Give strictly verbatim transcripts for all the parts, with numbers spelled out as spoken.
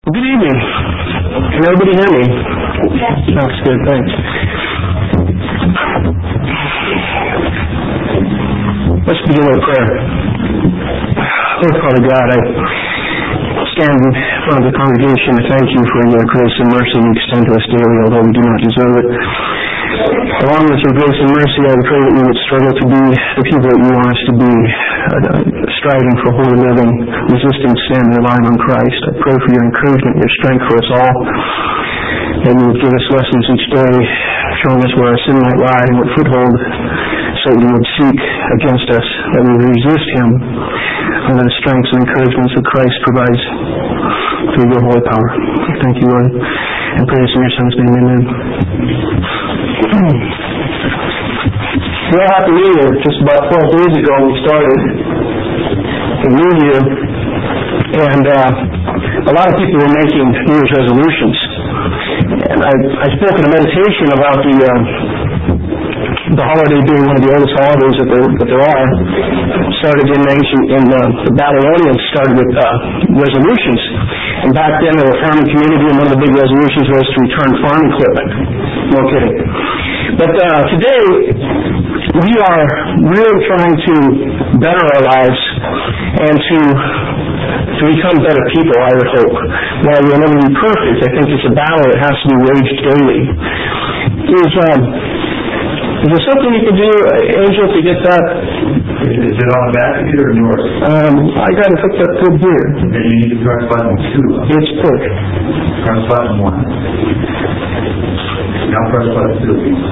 Good evening. Can everybody hear me? That's good, thanks. Let's begin with prayer. Lord Father God, I stand in front of the congregation to thank you for your grace and mercy you extend to us daily, although we do not deserve it. Along with your grace and mercy, I pray that we would struggle to be the people that you want us to be, uh, striving for holy living, resisting sin, relying on Christ. I pray for your encouragement, your strength for us all, that you would give us lessons each day, showing us where our sin might lie and what foothold Satan would seek against us, that we would resist him under the strengths and encouragements that Christ provides through your holy power. Thank you, Lord, and pray this in your Son's name. Amen. Well, Happy New Year. Just about twelve days ago we started the New Year, and uh, a lot of people were making New Year's resolutions. And I, I spoke in a meditation about the uh, the holiday being one of the oldest holidays that there, that there are. Started in ancient, in uh, the Babylonians started with uh, resolutions. And back then they were a farming community, and one of the big resolutions was to return farm equipment. No kidding. But uh, today, we are really trying to better our lives and to to become better people, I would hope. While we'll never be perfect, I think it's a battle that has to be waged daily. Is, um, is there something you can do, Angel, to get that? Is it on the back of you or yours? Um, I got it hooked up good here. Then you need to press button two. It's push. Press button one. Now press button two.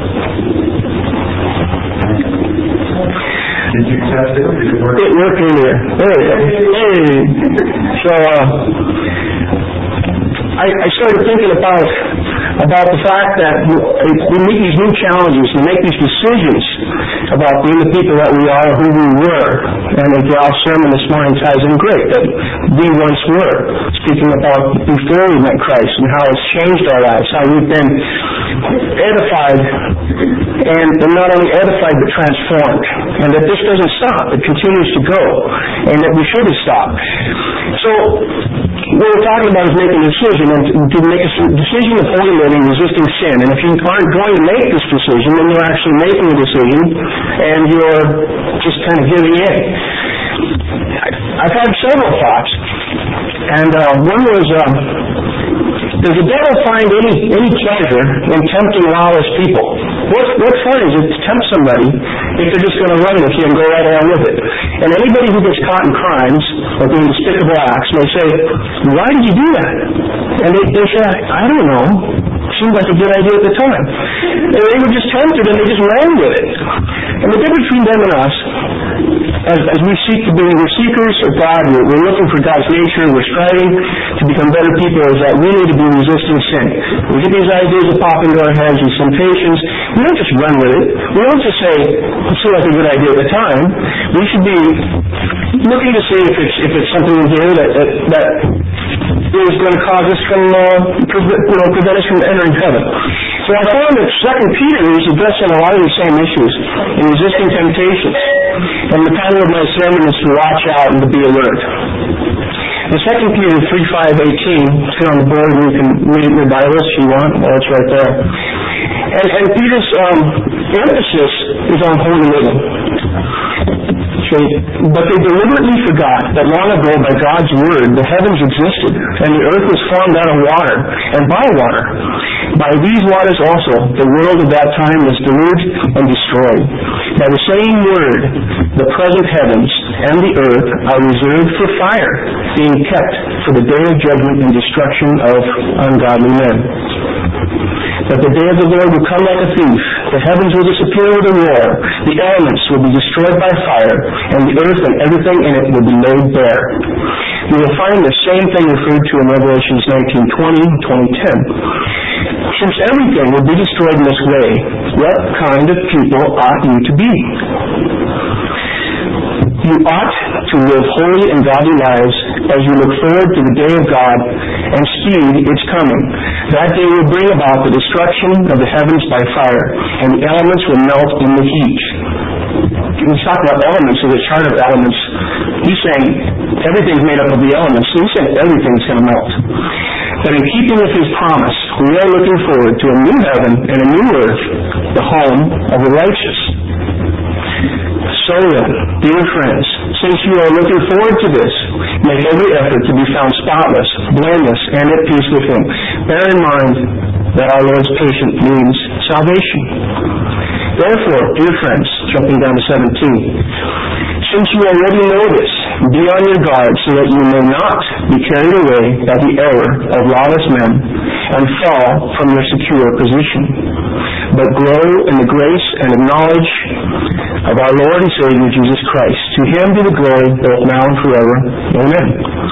Did you test it? Did it work? It worked earlier. There we go. Hey. So, uh, I, I started thinking about about the fact that we meet these new challenges, we make these decisions about being the people that we are, who we were. And the Ralph's sermon this morning ties in great, that we once were, speaking about before we met Christ and how it's changed our lives, how we've been edified, and, and not only edified but transformed, and that this doesn't stop, it continues to go, and that we shouldn't stop. So, what we're talking about is making a decision, and to make a decision of holy living, resisting sin. And if you aren't going to make this decision, then you're actually making a decision, and you're just kind of giving in. I've had several thoughts, and uh, one was, um, does the devil find any any pleasure in tempting lawless people? What what fun is it to tempt somebody if they're just going to run with you and go right along with it? And anybody who gets caught in crimes or doing despicable acts may say, why did you do that? And they, they say, I don't know. Seemed like a good idea at the time. And they were just tempted and they just ran with it. And the difference between them and us, as, as we seek to be, we're seekers of God, we're, we're looking for God's nature, we're striving to become better people, is that we need to be resisting sin. We get these ideas that pop into our heads, these temptations, we don't just run with it. We don't just say, it seemed like a good idea at the time. We should be looking to see if it's, if it's something in here that, that, that is going to cause us from, uh, prevent, you know, prevent us from entering heaven. So I found that Second Peter is addressing a lot of the same issues in resisting temptations. And the title of my sermon is to watch out and to be alert. In Second Peter three, five, eighteen, it's on the board, and you can read it in your Bible if you want. Well, it's right there. And, and Peter's um, emphasis is on holy living. But they deliberately forgot that long ago by God's word the heavens existed, and the earth was formed out of water, and by water. By these waters also the world of that time was deluged and destroyed. By the same word the present heavens and the earth are reserved for fire, being kept for the day of judgment and destruction of ungodly men. But the day of the Lord will come like a thief. The heavens will disappear with a roar. The elements will be destroyed by fire, and the earth and everything in it will be laid bare. You will find the same thing referred to in Revelations nineteen twenty and twenty ten. Since everything will be destroyed in this way, what kind of people ought you to be? You ought to live holy and godly lives as you look forward to the day of God and speed its coming. That day will bring about the destruction of the heavens by fire, and the elements will melt in the heat. When he's talking about elements, there's a chart of elements. He's saying everything's made up of the elements. So he's saying everything's going to melt. But in keeping with His promise, we are looking forward to a new heaven and a new earth, the home of the righteous. So then, dear friends, since you are looking forward to this, make every effort to be found spotless, blameless, and at peace with Him. Bear in mind that our Lord's patience means salvation. Therefore, dear friends, jumping down to seventeen, since you already know this, be on your guard so that you may not be carried away by the error of lawless men and fall from your secure position, but grow in the grace and knowledge of our Lord and Savior Jesus Christ. To Him be the glory both now and forever. Amen.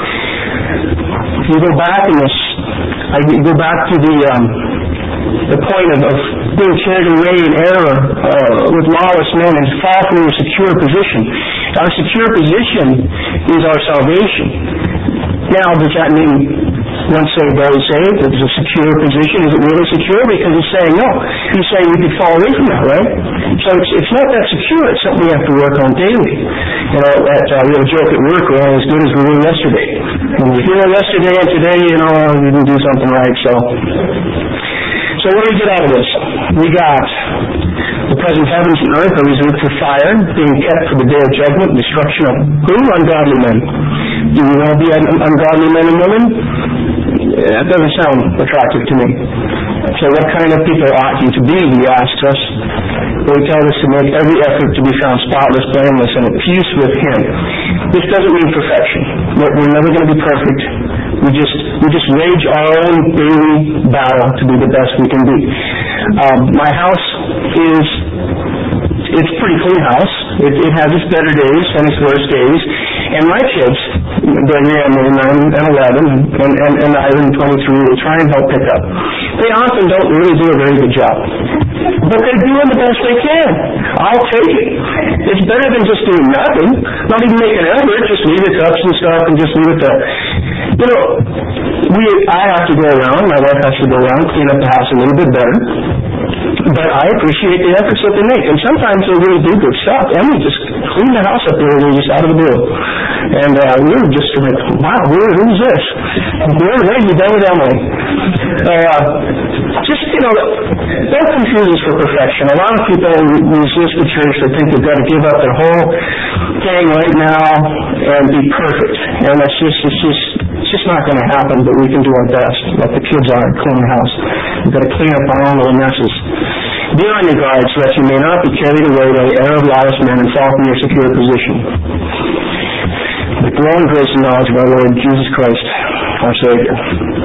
If you go back in this, I go back to the um, the point of, of being carried away in error uh, with lawless men and fall from your secure position. Our secure position is our salvation. Now, does that mean once saved, always saved? It's a secure position. Is it really secure? Because He's saying no. He's saying we could fall away from that, right? So it's, it's not that secure. It's something we have to work on daily. You know, at, uh, we have a joke at work, we're only as good as we were yesterday. And we hear yesterday and today, you know, we didn't do something right, so... So what do we get out of this? We got the present heavens and earth are reserved for fire, being kept for the day of judgment, destruction of who? Ungodly men. Do we want to be ungodly men and women? Yeah, that doesn't sound attractive to me. So what kind of people ought you to be, He asks us. He tells us to make every effort to be found spotless, blameless, and at peace with Him. This doesn't mean perfection. We're never going to be perfect. We just we just wage our own daily battle to be the best we can be. Um, my house is it's a pretty clean house. It, it has its better days and its worst days. And my kids, Gregory and nine and eleven, and, and, and Ivan twenty-three, they try and help pick up. They often don't really do a very good job. But they're doing the best they can. I'll take it. It's better than just doing nothing. Not even make an effort. Just leave the cups and stuff and just leave it there. You know, we, I have to go around, my wife has to go around, clean up the house a little bit better. But I appreciate the efforts that they make. And sometimes they really do good stuff. Emily just cleaned the house up there just out of the blue. And uh, we were just like, wow, who, who's this? Where, where are you done with Emily? Uh, just, you know, don't confuse us for perfection. A lot of people resist the church. They think they've got to give up their whole thing right now and be perfect. And that's just, it's just, it's just not going to happen, but we can do our best, like the kids are, clean the house. We've got to clean up our own little messes. Be on your guard so that you may not be carried away by the error of lawless men and fall from your secure position. But grow in grace and knowledge of our Lord Jesus Christ, our Savior.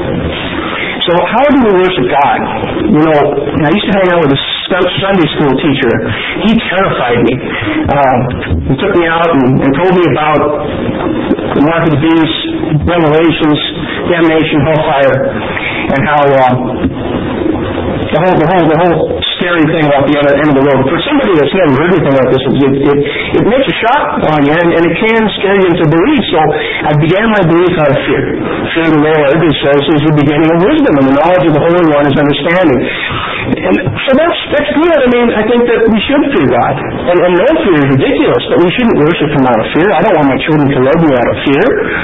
So how do we worship God? You know, I used to hang out with a Sunday school teacher. He terrified me. Uh, he took me out and, and told me about the mark of the beast, Revelations, damnation, hellfire, and how uh, the whole, the whole, the whole scary thing about the other end of the road. For somebody that's never heard anything like this, it, it, it makes a shock on you, and, and it can scare you into belief. So I began my belief out of fear. Fear of the Lord, it says, is the beginning of wisdom, and the knowledge of the Holy One is understanding. And so that's that's good. I mean, I think that we should fear God. And, and no fear is ridiculous, but we shouldn't worship Him out of fear. I don't want my children to love me out of fear.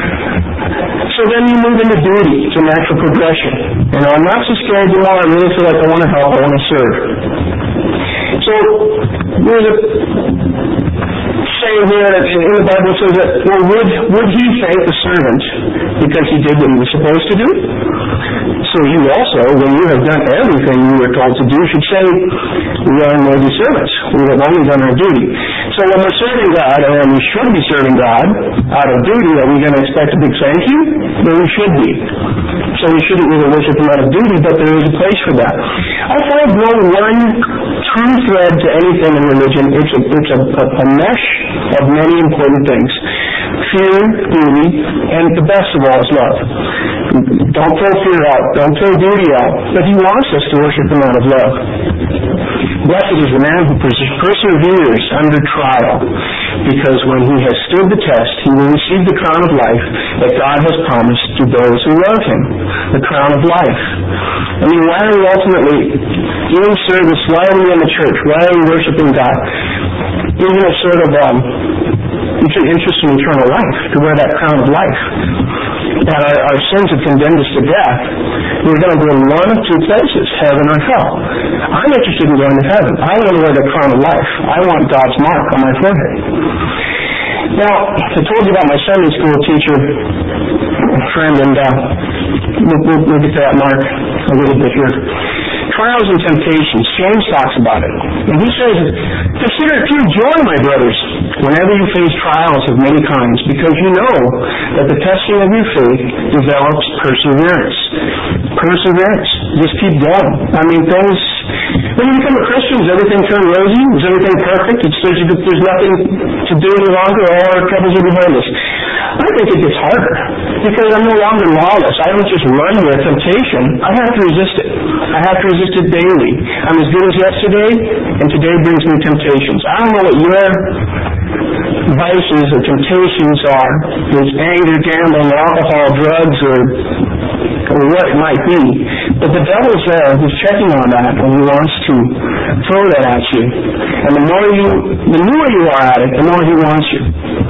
So then you move into duty. It's a natural progression. You know, I'm not so scared, you know, I really feel like I want to help, I want to serve. So, there's a saying here that in the Bible says that, well, would, would he thank the servant because he did what he was supposed to do? So you also, when you have done everything you were told to do, should say, we are unworthy servants. We have only done our duty. So when we're serving God, and we should be serving God out of duty, are we going to expect a big thank you? No, we should be. So we shouldn't really worship Him out of duty, but there is a place for that. I find no one true thread to anything in religion. It's a, it's a, a, a mesh of many important things. Fear, duty, and the best of all is love. Don't throw fear out. Don't throw duty out. But He wants us to worship Him out of love. Blessed is the man who perseveres under trial, because when he has stood the test, he will receive the crown of life that God has promised to those who love Him. The crown of life. I mean, why are we ultimately in service? Why are we in the church? Why are we worshiping God? Even a sort of um, interest in eternal life, to wear that crown of life. that our, our sins have condemned us to death, we're going to go to one of two places, heaven or hell. I'm interested in going to heaven. I want to wear the crown of life. I want God's mark on my forehead. Now, I told you about my Sunday school teacher friend, and uh, we'll, we'll, we'll get to that mark a little bit here. Trials and temptations. James talks about it. And he says, consider it pure joy, my brothers, whenever you face trials of many kinds, because you know that the testing of your faith develops perseverance. Perseverance. Just keep going. I mean, things... When you become a Christian, does everything turn rosy? Is everything perfect? It's, there's, there's nothing to do any longer. All our troubles are behind us. I think it gets harder, because I'm no longer lawless. I don't just run with temptation. I have to resist it. I have to resist it daily. I'm as good as yesterday, and today brings me temptations. I don't know what your vices or temptations are. There's anger, gambling, alcohol, drugs, or, or what it might be. But the devil's there. He's checking on that, and he wants to throw that at you. And the more you, the newer you are at it, the more he wants you.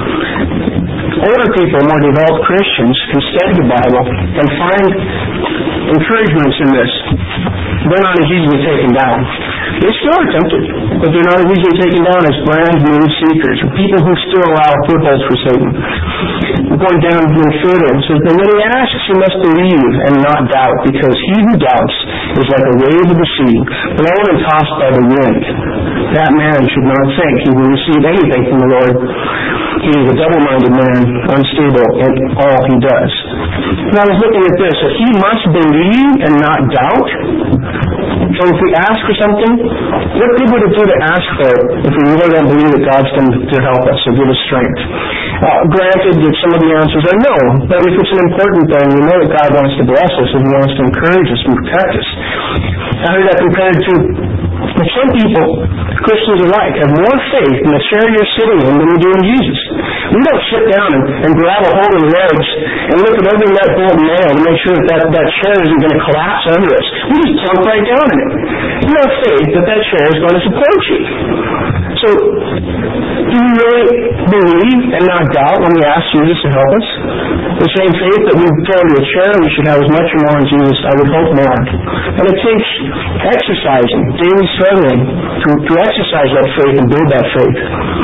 Older people, more developed Christians, can study the Bible and find encouragements in this. They're not as easily taken down. They still are tempted, but they're not as easily taken down as brand new seekers, or people who still allow footholds for Satan. We're going down a little further. It says, but when he asks, you must believe and not doubt, because he who doubts is like a wave of the sea, blown and tossed by the wind. That man should not think he will receive anything from the Lord. He is a double-minded man, unstable in all he does. And I was looking at this. If he must believe and not doubt, so if we ask for something, what good would it do to ask for it if we really don't believe that God's going to help us or give us strength? Uh, granted that some of the answers are no, but if it's an important thing, we know that God wants to bless us and He wants to encourage us and protect us. I heard that compared to But some people, Christians alike, have more faith in the chair you're sitting in than we do in Jesus. We don't sit down and, and grab a hold of the legs and look at every nut, bolt, and nail to make sure that, that that chair isn't going to collapse under us. We just plunk right down in it. We have faith that that chair is going to support you. So, do we really believe and not doubt when we ask Jesus to help us? The same faith that we throw into a chair, we should have as much or more in Jesus, I would hope more. And it takes exercising, daily struggling to, to exercise that faith and build that faith.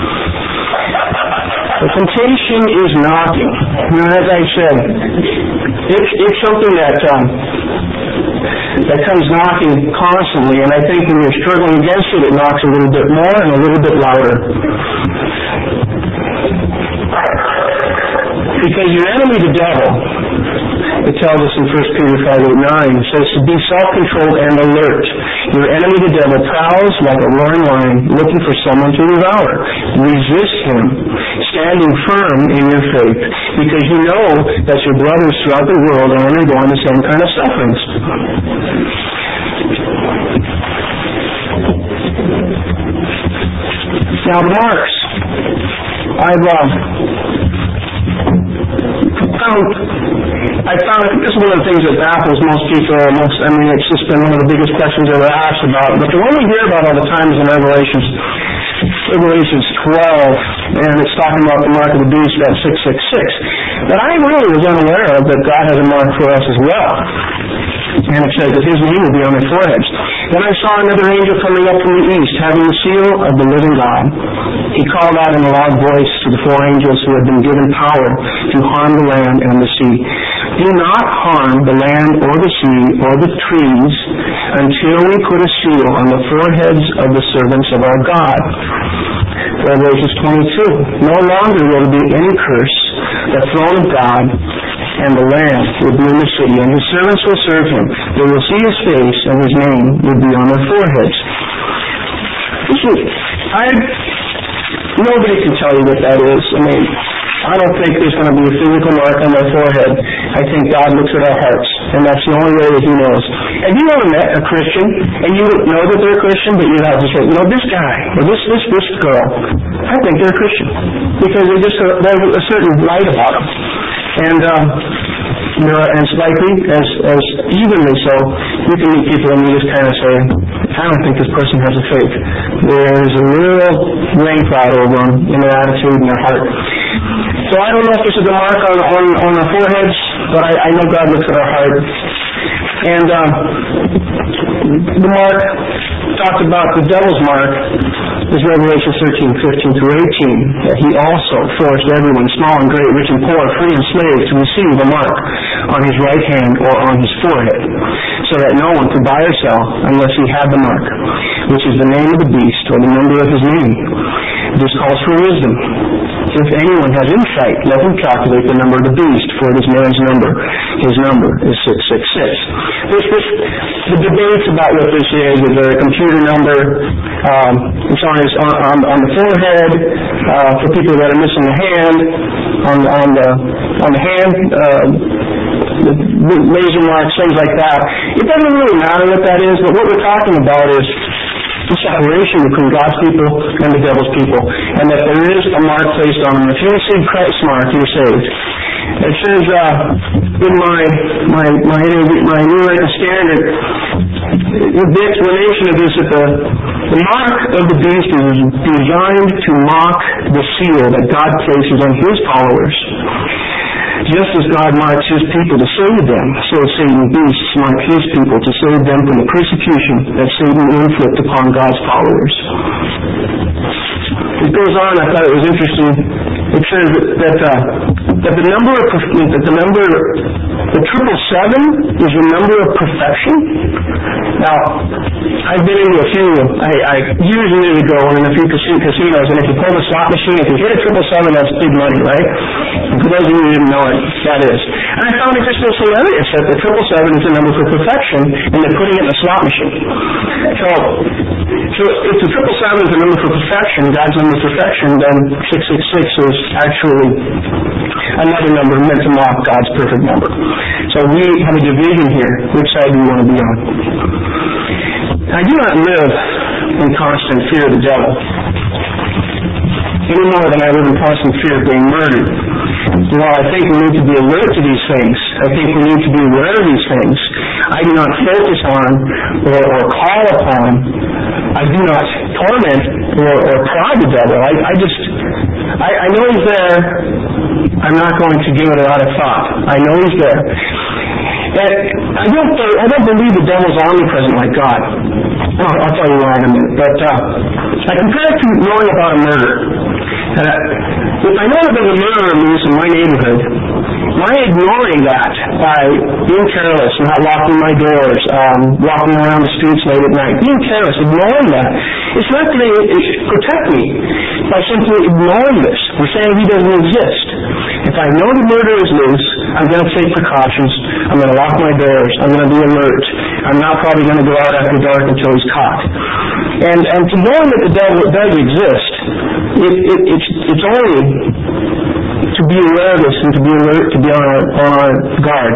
The temptation is knocking. And as I said, it's, it's something that um, that comes knocking constantly, and I think when you're struggling against it, it knocks a little bit more and a little bit louder. Because your enemy, the devil, it tells us in First Peter five eight nine, it says to be self-controlled and alert. Your enemy, the devil, prowls like a roaring lion, looking for someone to devour. Resist him, standing firm in your faith, because you know that your brothers throughout the world are undergoing the same kind of sufferings. Now, the marks. I've uh, found, I found, this is one of the things that baffles most people. Most, I mean, it's just been one of the biggest questions ever asked about. But the one we hear about all the time is in Revelations, Revelations twelve, and it's talking about the mark of the beast, that six six six. But I really was unaware of that God has a mark for us as well. And it says that His name will be on their foreheads. Then I saw another angel coming up from the east, having the seal of the living God. He called out in a loud voice to the four angels who had been given power to harm the land and the sea. Do not harm the land or the sea or the trees until we put a seal on the foreheads of the servants of our God. Revelation twenty-two. No longer will there be any curse. The throne of God and the Lamb will be in the city, and His servants will serve Him. They will see His face, and His name will be on their foreheads. Listen, I, nobody can tell you what that is. I mean, I don't think there's going to be a physical mark on my forehead. I think God looks at our hearts, and that's the only way that He knows. Have you ever met a Christian, and you know that they're a Christian, but you have to say, you know, this guy, or this, this, this girl, I think they're a Christian. Because there's just a, there's a certain light about them. And, um, you know, and it's likely, as, as evenly so, you can meet people and you just kind of say, I don't think this person has a faith. There's a little rain cloud over them in their attitude and their heart. So I don't know if this is a mark on, on, on our foreheads, but I, I know God looks at our heart. And um, the mark talked about, the devil's mark, is Revelation thirteen, fifteen through eighteen, that he also forced everyone, small and great, rich and poor, free and slave, to receive a mark on his right hand or on his forehead, so that no one could buy or sell unless he had the mark, which is the name of the beast or the number of his name. This calls for wisdom. If anyone has insight, let him calculate the number of the beast, for it is man's number. His number is six six six. This, this, the debates about what this is, is there a computer number? Um, it's on, his, on, on, on the forehead, uh, for people that are missing a hand, on, on the on the hand, uh, the laser marks, things like that. It doesn't really matter what that is, but what we're talking about is the separation between God's people and the devil's people, and that there is a mark placed on them. If you receive Christ's mark, you're saved. It says uh, in my my my my New Written Standard, the explanation of this, that the, the mark of the beast is designed to mock the seal that God places on His followers. Just as God marks His people to save them, so Satan beasts mark His people to save them from the persecution that Satan will inflict upon God's followers. It goes on. I thought it was interesting. It says that that, uh, that the number of that the number the triple seven is the number of perfection. Now, I've been into a few I, I years and years ago in a few casinos, and if you pull the slot machine, if you hit a triple seven, that's big money, right? And for those of you who didn't know it, that is. And I found it just so hilarious that the triple seven is the number for perfection, and they're putting it in a slot machine. So, so if the triple seven is the number for perfection, God's number for perfection, then six six six is actually another number meant to mock God's perfect number. So we have a division here. Which side do you want to be on? I do not live in constant fear of the devil, any more than I live in constant fear of being murdered. While I think we need to be alert to these things, I think we need to be aware of these things, I do not focus on or, or call upon, I do not torment or, or prod the devil. I, I just, I, I know he's there. I'm not going to give it a lot of thought. I know he's there. And I don't, I don't believe the devil's omnipresent like God. I'll, I'll tell you why in a minute. But uh, I compare it to knowing about a murder. Uh, if I know that there's a murderer loose in my neighborhood, my ignoring that by being careless, not locking my doors, um, walking around the streets late at night, being careless, ignoring that, it's not going to protect me by simply ignoring this. We're saying he doesn't exist. If I know the murderer is loose, I'm going to take precautions. I'm going to lock my doors. I'm going to be alert. I'm not probably going to go out after dark until he's caught. And and to knowing that the devil does exist, it, it, it's it's only to be aware of this and to be alert, to be on our, on our guard.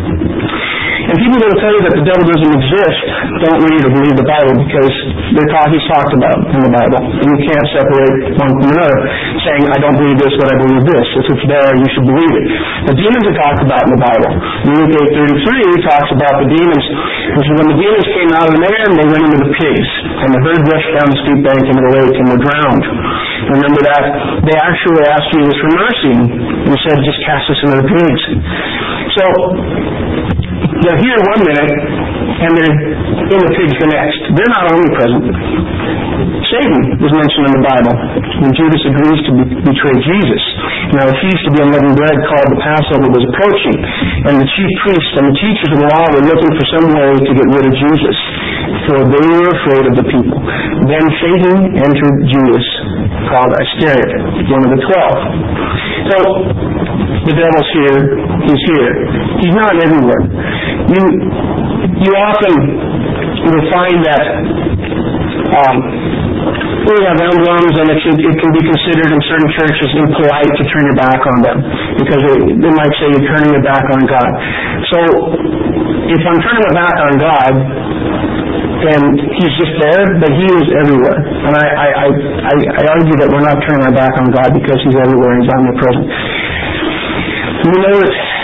And people that will tell you that the devil doesn't exist don't read or believe the Bible, because they're taught he's talked about in the Bible. And you can't separate one from another, saying, I don't believe this, but I believe this. If it's there, you should believe it. The demons are talked about in the Bible. Luke eight thirty-three talks about the demons. Which is when the demons came out of the man, they went into the pigs. And the herd rushed down the steep bank into the lake and were drowned. Remember that? They actually asked Jesus for mercy and said, just cast us into the pigs. So, they're here one minute, and they're in the pigs the next. They're not omnipresent. Satan is mentioned in the Bible when Judas agrees to be, betray Jesus. Now the feast of the unleavened bread called the Passover was approaching, and the chief priests and the teachers of the law were looking for some way to get rid of Jesus, for they were afraid of the people. Then Satan entered Judas, called Iscariot, one of the twelve. So, the devil's here, he's here. He's not everywhere. You you often will find that um, we have emblems, and it can, it can be considered in certain churches impolite to turn your back on them, because they, they might say you're turning your back on God. So, if I'm turning my back on God, then He's just there, but He is everywhere. And I, I, I, I argue that we're not turning our back on God, because He's everywhere and He's omnipresent. We know that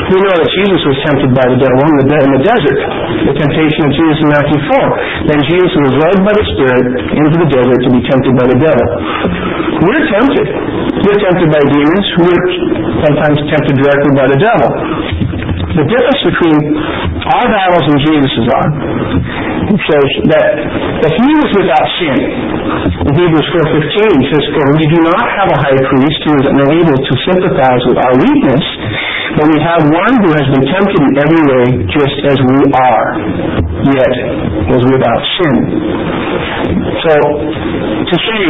We know that Jesus was tempted by the devil in the, de- in the desert, the temptation of Jesus in Matthew four. Then Jesus was led by the Spirit into the desert to be tempted by the devil. We're tempted. We're tempted by demons. We're sometimes tempted directly by the devil. The difference between our battles and Jesus' are, it says that, that he was without sin. In Hebrews four fifteen it says, "For we do not have a high priest who is unable to sympathize with our weakness, but we have one who has been tempted in every way, just as we are, yet was without sin." So, to say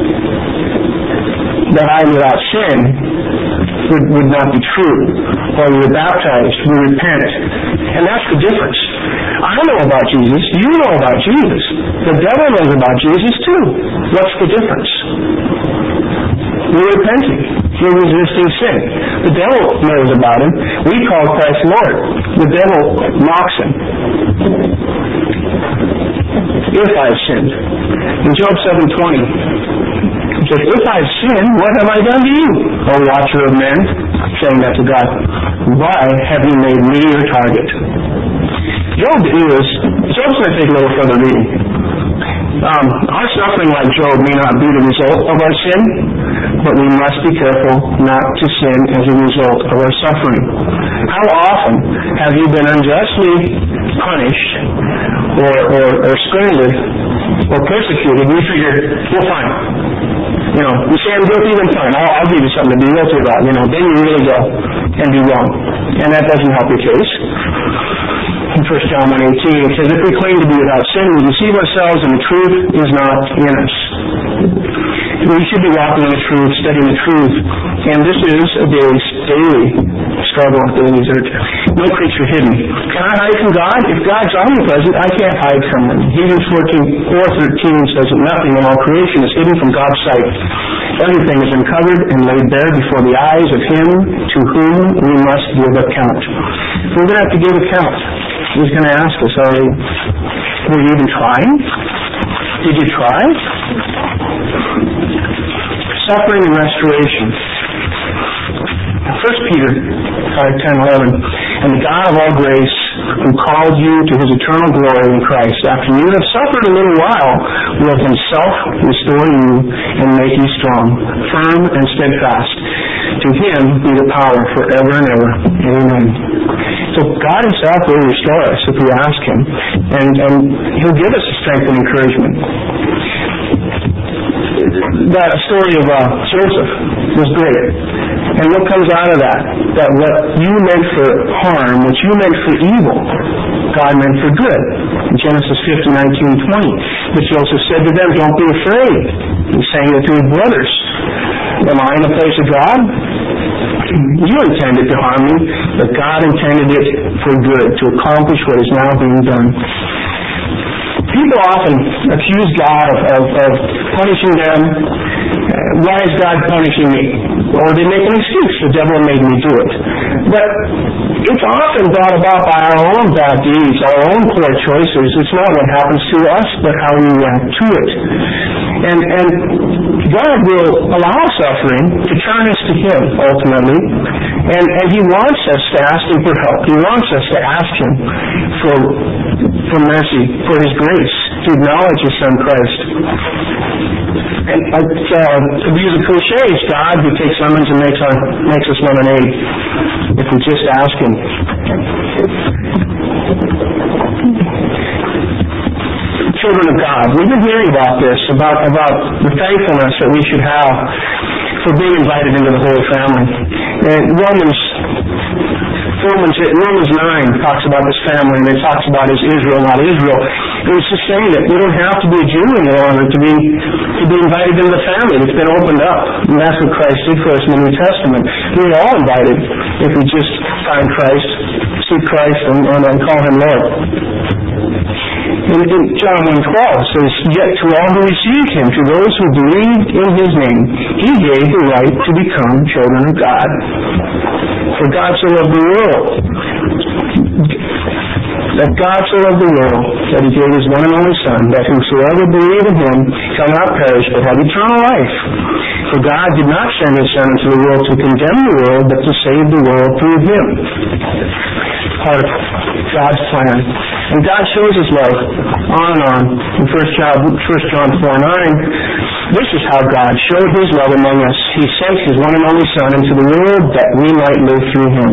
that I am without sin would, would not be true. When we are baptized, we repent. And that's the difference. I know about Jesus. You know about Jesus. The devil knows about Jesus too. What's the difference? We're repenting. We're resisting sin. The devil knows about him. We call Christ Lord. The devil mocks him. If I have sinned. In Job seven twenty, he says, "If I have sinned, what have I done to you, O watcher of men?" Saying that to God. "Why have you made me your target?" Job is, Job's going to take a little further reading. Um, our suffering, like Job, may not be the result of our sin, but we must be careful not to sin as a result of our suffering. How often have you been unjustly punished or, or, or scolded or persecuted, and you figure, well, fine. You know, you say I'm guilty, then fine. I'll, I'll give you something to be guilty about. You know, then you really go and do wrong. And that doesn't help your case. In First John one eighteen, it says, "If we claim to be without sin, we deceive ourselves, and the truth is not in us." We should be walking in the truth, studying the truth. And this is a daily, daily struggle, daily search. No creature hidden. Can I hide from God? If God's omnipresent, I can't hide from Him. Hebrews four thirteen says that nothing in all creation is hidden from God's sight. Everything is uncovered and laid bare before the eyes of Him to whom we must give account. We're going to have to give account. He's going to ask us, are you, were you even trying? Did you try? Suffering and restoration. First Peter five ten eleven, "And the God of all grace, who called you to His eternal glory in Christ, after you have suffered a little while, will Himself restore you and make you strong, firm and steadfast. To Him be the power forever and ever. Amen." So God Himself will restore us if we ask Him, and, and He'll give us strength and encouragement. That story of uh, Joseph was great. And what comes out of that? That what you meant for harm, what you meant for evil, God meant for good. In Genesis fifty nineteen twenty, but Joseph said to them, "Don't be afraid." He's saying it to his brothers. "Am I in the place of God? You intended to harm me, but God intended it for good, to accomplish what is now being done." People often accuse God of, of, of punishing them. Uh, why is God punishing me? Or they make an excuse. The devil made me do it. But it's often brought about by our own bad deeds, our own poor choices. It's not what happens to us, but how we react to it. And, and God will allow suffering to turn us to Him, ultimately. And, and He wants us to ask Him for help. He wants us to ask Him for, for mercy, for His grace, to acknowledge His Son Christ. And uh, to use a cliche, it's God who takes lemons and makes, our, makes us lemonade, if we just ask Him. Children of God, we've been hearing about this, about, about the thankfulness that we should have for being invited into the Holy Family. And Romans Romans, Romans nine talks about this family, and it talks about as Israel, not Israel. And it's just saying that you don't have to be a Jew any longer to be to be invited into the family. It's been opened up. And that's what Christ did for us in the New Testament. We're all invited if we just find Christ, seek Christ, and, and, and call Him Lord. In, in John one twelve it says, "Yet to all who received Him, to those who believed in His name, He gave the right to become children of God. For God so loved the world." that God so loved the world, that He gave His one and only Son, that whosoever believe in Him shall not perish, but have eternal life. For God did not send His Son into the world to condemn the world, but to save the world through Him. Part of God's plan. And God shows His love on and on. In First John four nine, this is how God showed His love among us. He sent His one and only Son into the world that we might live through Him.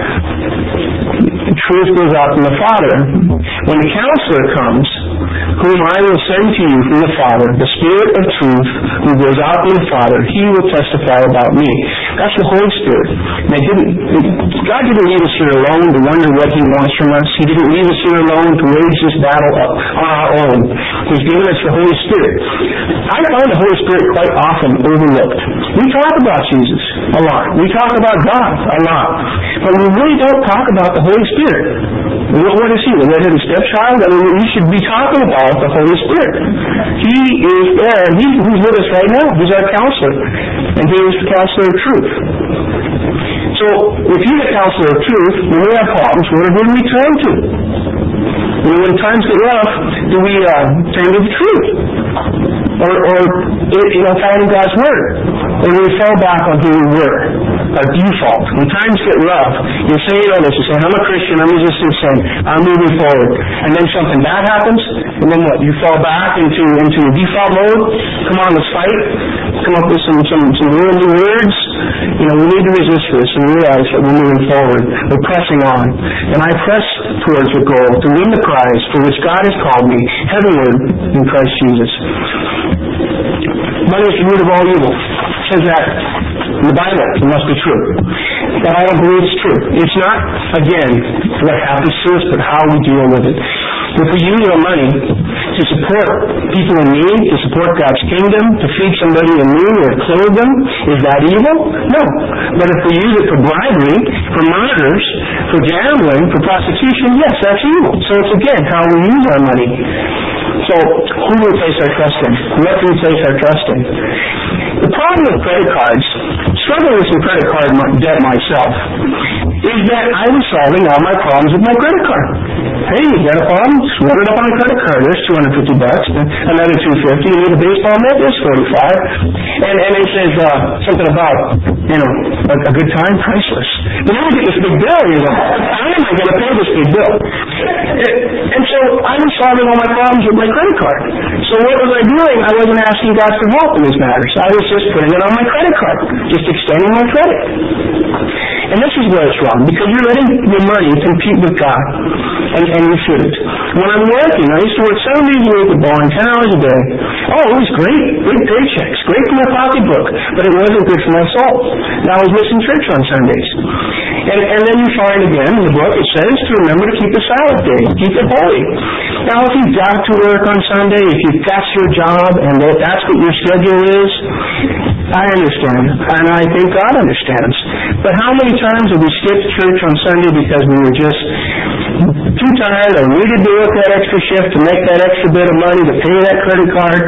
The truth goes out from the Father. When the Counselor comes, whom I will send to you from the Father, the Spirit of truth, who goes out from the Father, He will testify about me. That's the Holy Spirit. They didn't, God didn't leave us here alone to wonder what He wants from us. He didn't leave us here alone to wage this battle up on our own. He's given us the Holy Spirit. I find the Holy Spirit quite often overlooked. We talk about Jesus a lot. We talk about God a lot. But we really don't talk about the Holy Spirit. What is He? The redheaded stepchild? I mean, we should be talking about the Holy Spirit. He is there, and He's with us right now. He's our Counselor. And He is the Counselor of truth. So, if He's a Counselor of truth, when we have problems, where do we turn to? When times get rough, do we uh, turn to the truth? Or, or you know, finding God's Word? Or do we fall back on who we were? Our default. When times get rough, you say, you know this, you say, I'm a Christian, I'm resisting sin, I'm moving forward. And then something bad happens, and then what? You fall back into into default mode? Come on, let's fight. Come up with some, some, some worldly words. You know, we need to resist this and realize that we're moving forward. We're pressing on. And I press towards the goal to win the prize for which God has called me, heavenward in Christ Jesus. Money is the root of all evil. It says that in the Bible. It must be true. But I don't believe it's true. It's not, again, what happens to us, but how we deal with it. If we use our money to support people in need, to support God's kingdom, to feed somebody in need or clothe them, is that evil? No. But if we use it for bribery, for murders, for gambling, for prostitution, yes, that's evil. So it's again how we use our money. So who do we place our trust in? What do we place our trust in? The problem with credit cards, struggling with some credit card debt myself, is that I was solving all my problems with my credit card. Hey, you got a problem? Just run it up on a credit card. There's two hundred fifty bucks. Another two hundred fifty. You need a baseball mitt? There's forty-five. And and it says uh, something about, you know, a, a good time, priceless. But then I get this big bill, you know, how am I going to pay this big bill? And, and so I was solving all my problems with my credit card. So what was I doing? I wasn't asking God for help in these matters. I was just putting it on my credit card, just extending my credit. And this is where it's wrong, because you're letting your money compete with God, and, and you shouldn't. When I'm working, I used to work seven days a week at Boeing, ten hours a day. Oh, it was great, great paychecks, great for my pocketbook, but it wasn't good for my soul. And I was missing church on Sundays. And, and then you find again in the book, it says to remember to keep the Sabbath day, keep it holy. Now, if you've got to work on Sunday, if you've got your job, and that's what your schedule is, I understand, and I think God understands. But how many times have we skipped church on Sunday because we were just too tired or needed to work that extra shift to make that extra bit of money to pay that credit card?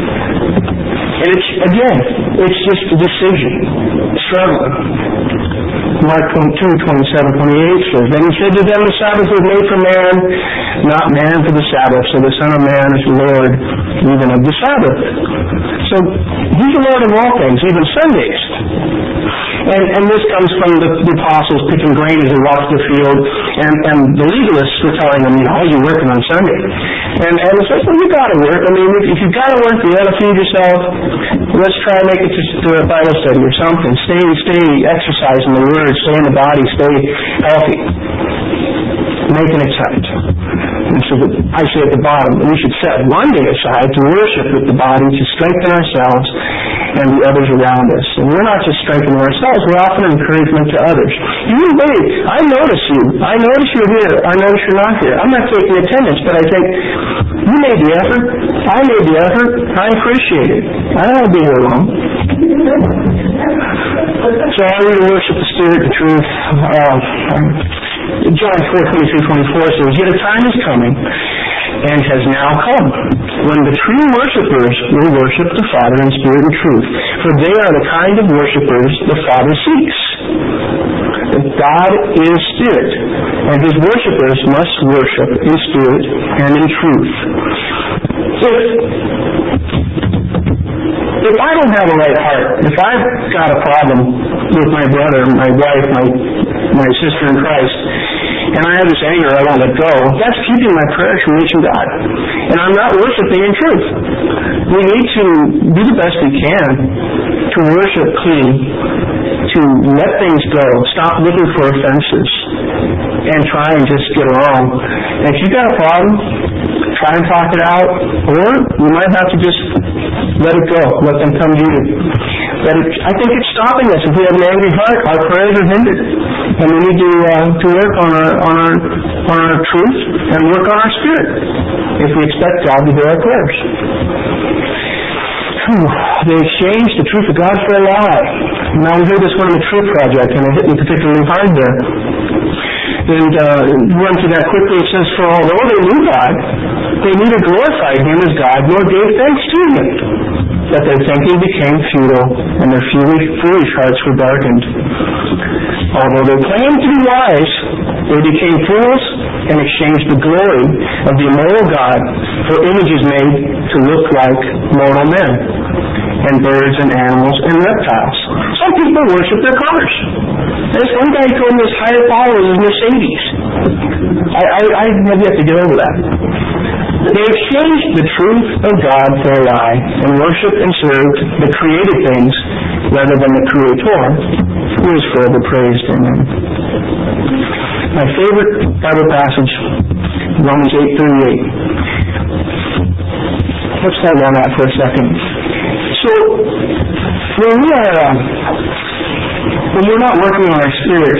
And it's, again, it's just a decision, struggling. Mark two, twenty-seven, twenty-eight says, Then he said to them, the Sabbath was made for man, not man for the Sabbath. So the Son of Man is the Lord even of the Sabbath. So He's the Lord of all things, even Sundays. And, and this comes from the, the apostles picking grain as they walked the field, and, and the legalists were telling them, you know, oh, you're working on Sunday. And, and it's like, well, you got to work. I mean, if, if you've got to work, you got to feed yourself. Let's try and make it to, to a Bible study or something. Stay, stay, exercise in the Word, stay in the body, stay healthy. Make an excitement. And so that I say at the bottom that we should set one day aside to worship with the body, to strengthen ourselves and the others around us. And we're not just strengthening ourselves, we're often an encouragement to others. You wait, I notice you. I notice you're here. I notice you're not here. I'm not taking attendance, but I think, you made the effort. I made the effort. I appreciate it. I don't want to be here alone. So I really worship the Spirit and truth. Uh, John four, twenty-three, twenty-four says, Yet a time is coming, and has now come, when the true worshipers will worship the Father in spirit and truth, for they are the kind of worshipers the Father seeks. that God is spirit, and His worshipers must worship in spirit and in truth. If, if I don't have a right heart, if I've got a problem with my brother, my wife, my, my sister in Christ, and I have this anger I won't let go, that's keeping my prayers from reaching God. And I'm not worshiping in truth. We need to do the best we can to worship clean, to let things go, stop looking for offenses, and try and just get along. And if you've got a problem, try and talk it out, or you might have to just let it go, let them come to you. But it, I think it's stopping us. If we have an angry heart, our prayers are hindered, and we need to uh, to work on our on our on our truth and work on our spirit if we expect God to hear our prayers. Whew. They exchanged the truth of God for a lie. Now we heard this one in the Truth Project, and it hit me particularly hard there. And uh, run through that quickly. It says, for although they knew God, they neither glorified Him as God nor gave thanks to Him. That their thinking became futile, and their foolish, foolish hearts were darkened. Although they claimed to be wise, they became fools and exchanged the glory of the immortal God for images made to look like mortal men, and birds and animals and reptiles. Some people worship their cars. There's one guy who told me his higher power was his Mercedes. I, I, I have yet to get over that. They exchanged the truth of God for a lie and worshiped and served the created things rather than the Creator, who is forever praised. Amen. My favorite Bible passage, Romans eight thirty-eight. Let's hold on that for a second. So, when we are, uh, when we're not working on our spirit,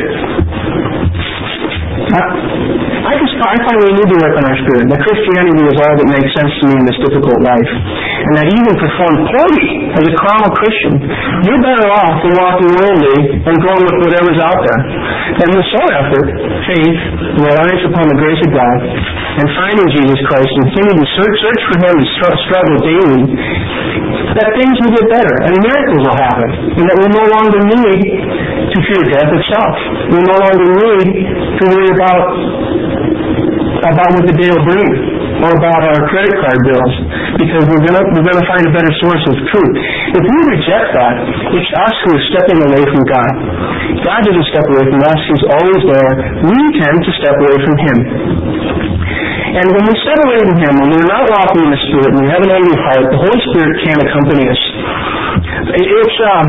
I, I just I find we need to work on our spirit. That Christianity is all that makes sense to me in this difficult life, and that even perform poorly as a carnal Christian, you're better off than walking worldly and going with whatever's out there. And the sole effort, faith, reliance upon the grace of God, and finding Jesus Christ and continuing to search, search for Him and struggle daily, that things will get better and miracles will happen, and that we'll no longer need to fear death itself. We'll no longer need to worry about about what the day will bring, or about our credit card bills, because we're going to we're going to find a better source of truth. If we reject that, it's us who is stepping away from God. God doesn't step away from us; He's always there. We tend to step away from Him. And when we step away from Him, when we're not walking in the Spirit, and we have an angry heart, the Holy Spirit can't accompany us. It's um,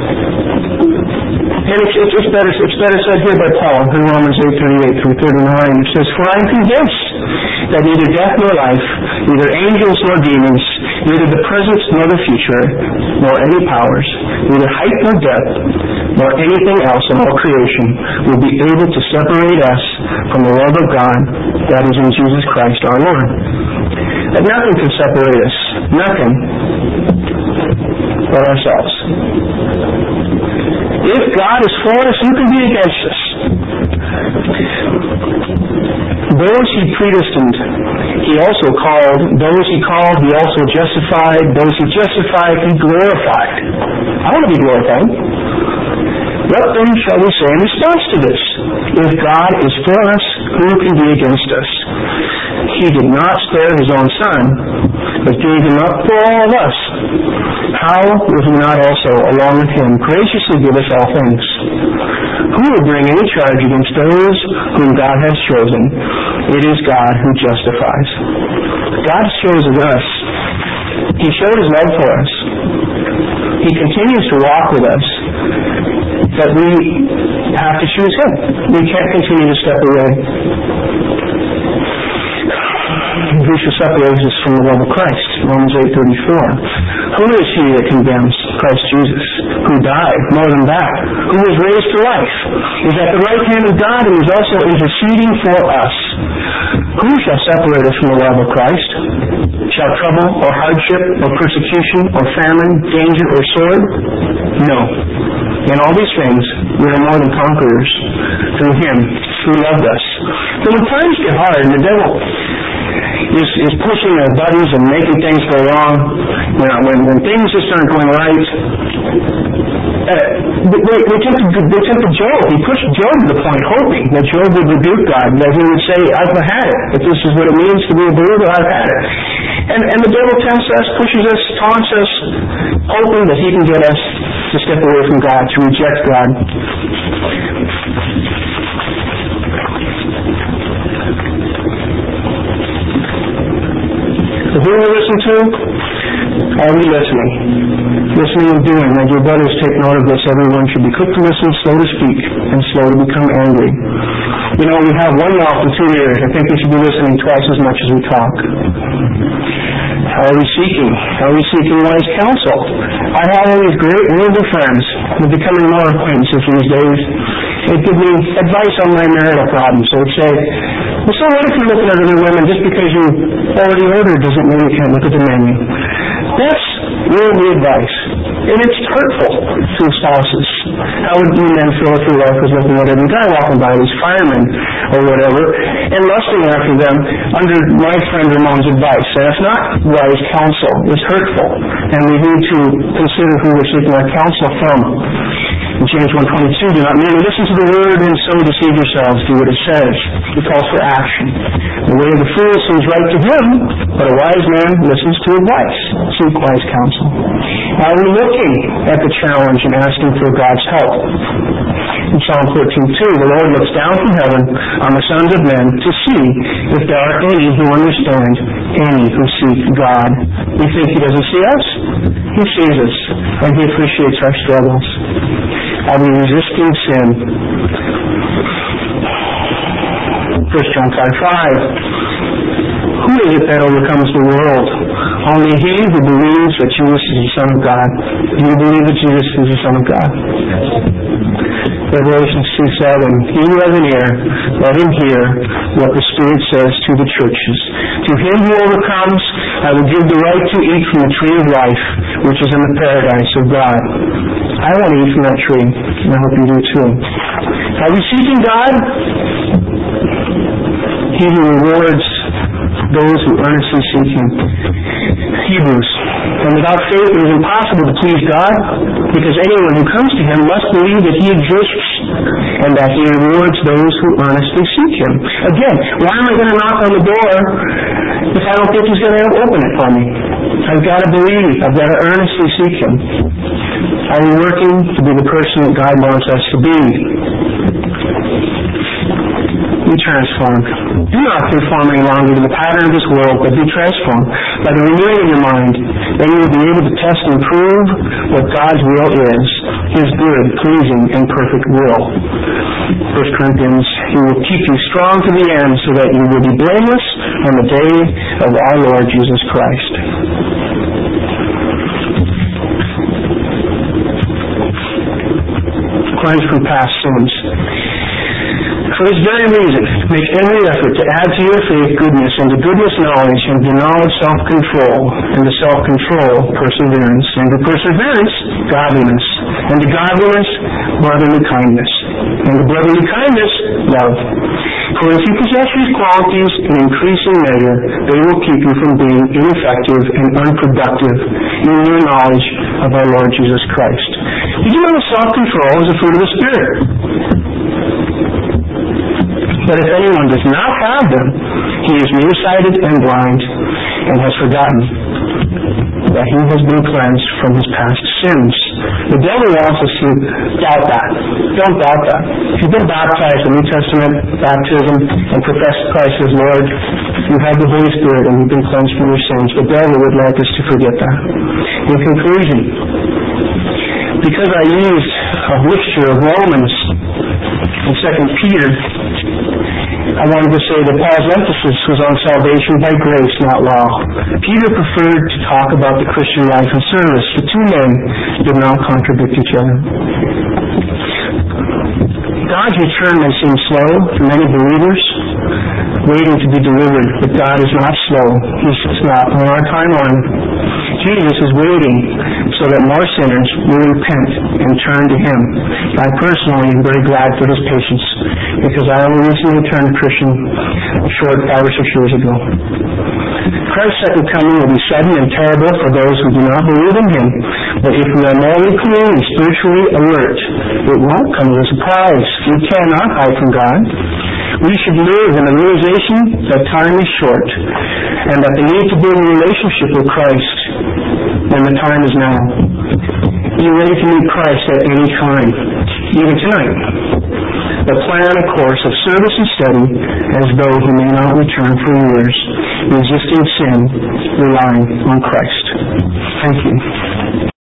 and it's, it's, it's better it's better said here by Paul in Romans eight thirty-eight through thirty-nine. It says, "For I am convinced that neither death nor life, neither angels nor demons, neither the present nor the future, nor any powers, neither height nor depth, nor anything else in all creation will be able to separate us from the love of God that is in Jesus Christ our Lord." That nothing can separate us. Nothing but ourselves. If God is for us, who can be against us? Those He predestined, He also called. Those He called, He also justified. Those He justified, He glorified. I want to be glorified. What then shall we say in response to this? If God is for us, who can be against us? He did not spare His own Son, but gave Him up for all of us. How will He not also, along with Him, graciously give us all things? Who will bring any charge against those whom God has chosen? It is God who justifies. God has chosen us. He showed His love for us. He continues to walk with us. But we have to choose Him. We can't continue to step away. Who shall separate us from the love of Christ? Romans eight thirty-four. Who is He that condemns? Christ Jesus, who died, more than that, who was raised to life, is at the right hand of God and is also interceding for us. Who shall separate us from the love of Christ? Shall trouble, or hardship, or persecution, or famine, danger, or sword? No. In all these things, we are more than conquerors through Him who loved us. So when times get hard and the devil is, is pushing their buddies and making things go wrong, you know, when, when things just aren't going right, uh, they, they, tempted, they tempted Job. He pushed Job to the point, hoping that Job would rebuke God, that he would say, I've had it. If this is what it means to be a believer, I've had it. And, and the devil tempts us, pushes us, taunts us, hoping that he can get us to step away from God, to reject God. So who do we listen to? Are we listening? Listening and doing. And your brothers, take note of this. Everyone should be quick to listen, slow to speak, and slow to become angry. You know, we have one mouth and two ears. I think we should be listening twice as much as we talk. How are we seeking? How are we seeking wise counsel? I have all these great worldly friends. They're becoming more acquaintances these days. They give me advice on my marital problems. They would say, well, so what if you're looking at other women? Just because you already ordered doesn't mean you can't look at the menu. That's worldly advice. And it's hurtful to spouses. How would you men feel if your wife was looking at every guy walking by, these firemen or whatever, and lusting after them under my friend Ramon's advice? And it's not wise counsel. It's hurtful. And we need to consider who we're seeking our counsel from. In James one twenty-two, do not merely listen to the word and so deceive yourselves. Do what it says. It calls for action. The way of the fool seems right to him, but a wise man listens to advice. Seek wise counsel. Now we're looking at the challenge and asking for God's help. In Psalm fourteen two, the Lord looks down from heaven on the sons of men to see if there are any who understand, any who seek God. We think He doesn't see us? He sees us, and He appreciates our struggles. Are we resisting sin? First John five five. Who is it that overcomes the world? Only he who believes that Jesus is the Son of God. Do you believe that Jesus is the Son of God? Revelation two seven. He who has an ear, let him hear what the Spirit says to the churches. To him who overcomes, I will give the right to eat from the tree of life, which is in the paradise of God. I want to eat from that tree, and I hope you do too. Are we seeking God? He who rewards those who earnestly seek Him. Hebrews. And without faith it is impossible to please God, because anyone who comes to Him must believe that He exists, and that He rewards those who earnestly seek Him. Again, why am I going to knock on the door if I don't think He's going to open it for me? I've got to believe. I've got to earnestly seek Him. Are we working to be the person that God wants us to be? Be transformed. Do not conform any longer to the pattern of this world, but be transformed by the renewing of your mind. Then you will be able to test and prove what God's will is, His good, pleasing, and perfect will. First Corinthians, He will keep you strong to the end, so that you will be blameless on the day of our Lord Jesus Christ. Cleanse from past sins. For this very reason, make every effort to add to your faith goodness, and to goodness knowledge, and to knowledge self-control, and to self-control perseverance, and to perseverance godliness, and to godliness brotherly kindness, and to brotherly kindness love. For if you possess these qualities in increasing measure, they will keep you from being ineffective and unproductive in your knowledge of our Lord Jesus Christ. Did you know that self-control is a fruit of the Spirit? But if anyone does not have them, he is nearsighted and blind, and has forgotten that he has been cleansed from his past sins. The devil wants us to doubt that. Don't doubt that. If you've been baptized in New Testament baptism and professed Christ as Lord, you have the Holy Spirit and you've been cleansed from your sins. The devil would like us to forget that. In conclusion, because I used a mixture of Romans and Second Peter, I wanted to say that Paul's emphasis was on salvation by grace, not law. Peter preferred to talk about the Christian life and service. The two men did not contradict each other. God's return may seem slow to many believers, waiting to be delivered, but God is not slow. He's just not on our timeline. Jesus is waiting so that more sinners will repent and turn to Him. I personally am very glad for His patience, because I only recently turned Christian a short five or six years ago. Christ's second coming will be sudden and terrible for those who do not believe in Him. But if we are morally clean and spiritually alert, it won't come as a surprise. We cannot hide from God. We should live in the realization that time is short and that the need to build a relationship with Christ, and the time is now. Be ready to meet Christ at any time, even tonight. But plan a course of service and study as though He may not return for years, resisting sin, relying on Christ. Thank you.